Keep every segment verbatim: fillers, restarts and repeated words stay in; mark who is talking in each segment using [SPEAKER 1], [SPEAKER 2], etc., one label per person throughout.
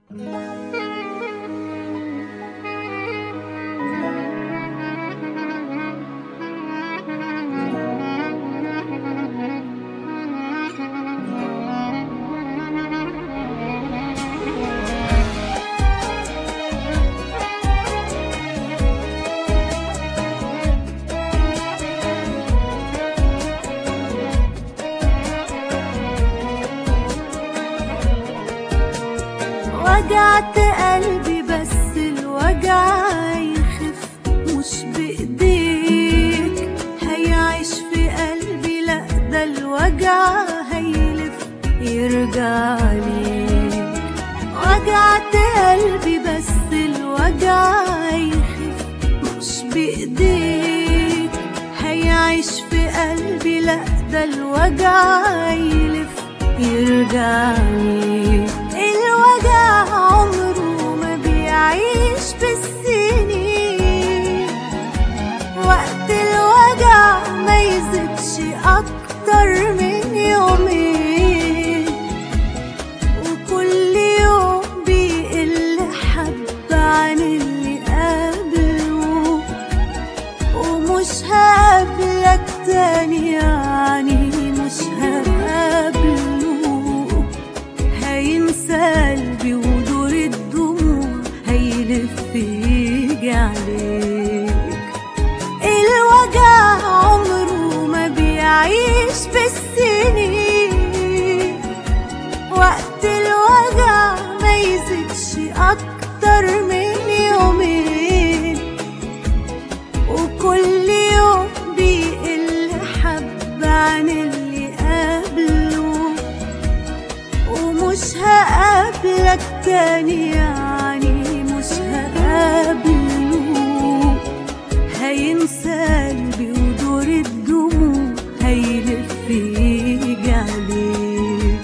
[SPEAKER 1] وجعت قلبي بس الوجع يخف مش بإيديك، هيعيش في قلبي لأ ده الوجع هيلف يرجع ليك. وجعت قلبي بس الوجع يخف مش بإيديك، هيعيش في قلبي لأ ده الوجع يلف يرجع ليك. الوجع عمره ما بيعيش بالسنين، وقت الوجع ما يزيدش أكتر من يومين، وكل يوم بيقل حبة عن اللي قبله، ومش هقابلك تاني يعني مش هقابله. هينسى قلبي ودور الدموع هيلف يجي عليك. الوجع عمره ما بيعيش بالسنين، وقت الوجع ما يزيدش أكتر من يومين، وكل يوم بيقل حبة عن اللي قبله، ومش هقابلك تاني يعني مش هقابله. هينسى قلبي ودور الدموع هيلف يجي عليك.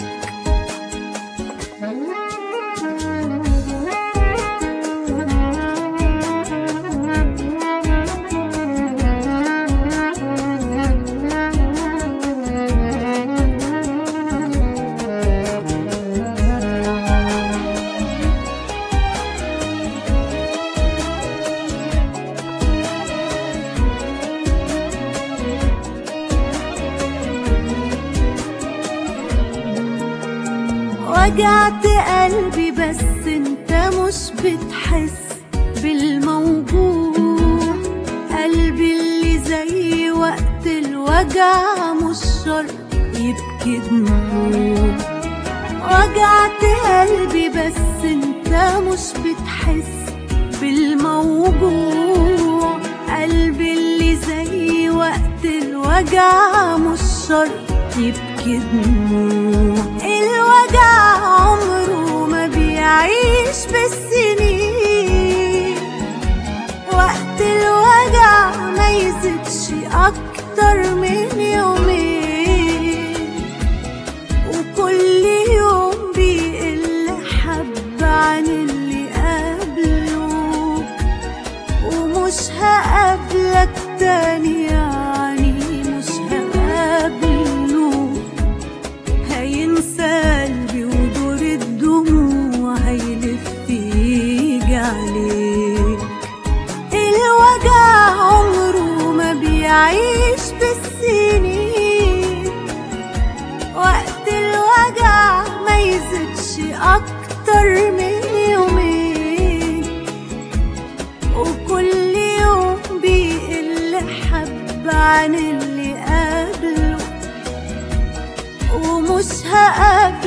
[SPEAKER 1] وجعت قلبي بس انت مش بتحس بالموجوع، قلبي اللي زي وقت الوجع مش شرط يبكي دموع. وجعت قلبي بس انت مش بتحس بالموجوع، قلبي اللي زي وقت الوجع مش شرط يبكي دموع. الوجع عمره ما بيعيش بالسنين، وقت الوجع ما يزيدش أكتر من يومين، وكل يوم بيقل حبة عن اللي قبله، ومش هقابلك تاني يعني مش هقابله. هينسى قلبي ودور الدموع هيلف يجي عليك. الوجع عمره ما بيعيش بالسنين، وقت الوجع ما يزيدش أكتر من يومين، وكل يوم بيقل حبة عن اللي قبله، ومش هقابلك